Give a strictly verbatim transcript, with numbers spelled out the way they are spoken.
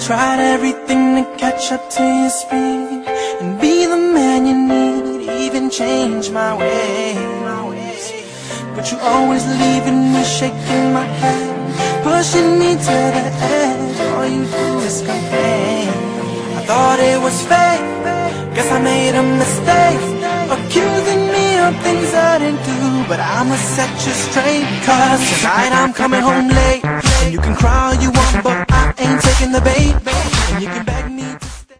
tried everything to catch up to your speed and be the man you need, even change my ways. But you always leaving me shaking my head, pushing me to the edge. All you do is complain. I thought it was fate, guess I made a mistake, accusing me of things I didn't do. But I'ma set you straight, cause tonight I'm coming home late. And you can cry all you want, but I ain't taking the bait. And you can beg me